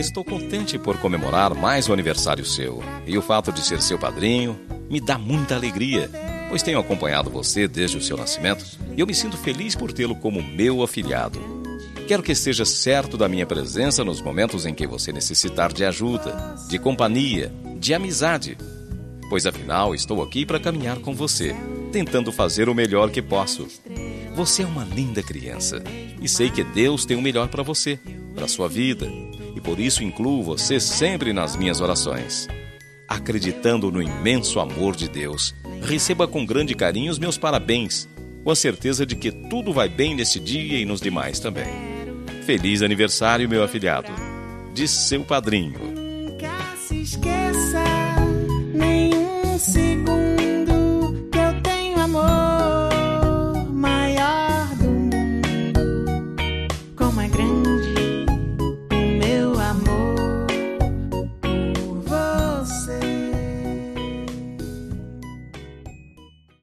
estou contente por comemorar mais um aniversário seu. E o fato de ser seu padrinho me dá muita alegria, pois tenho acompanhado você desde o seu nascimento e eu me sinto feliz por tê-lo como meu afilhado. Quero que esteja certo da minha presença nos momentos em que você necessitar de ajuda, de companhia, de amizade, pois afinal estou aqui para caminhar com você, tentando fazer o melhor que posso. Você é uma linda criança e sei que Deus tem o melhor para você, para a sua vida, e por isso incluo você sempre nas minhas orações. Acreditando no imenso amor de Deus, receba com grande carinho os meus parabéns, com a certeza de que tudo vai bem neste dia e nos demais também. Feliz aniversário, meu afilhado, de seu padrinho. Nunca se esqueça, nem um segundo.